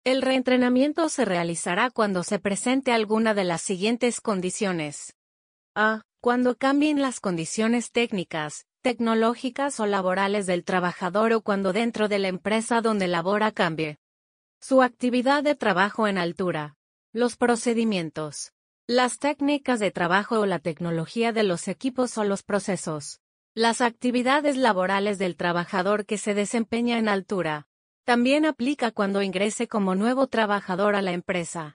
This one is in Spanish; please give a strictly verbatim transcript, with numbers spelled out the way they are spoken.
El reentrenamiento se realizará cuando se presente alguna de las siguientes condiciones. A. Cuando cambien las condiciones técnicas, tecnológicas o laborales del trabajador o cuando dentro de la empresa donde labora cambie su actividad de trabajo en altura, los procedimientos, las técnicas de trabajo o la tecnología de los equipos o los procesos, las actividades laborales del trabajador que se desempeña en altura. También aplica cuando ingrese como nuevo trabajador a la empresa.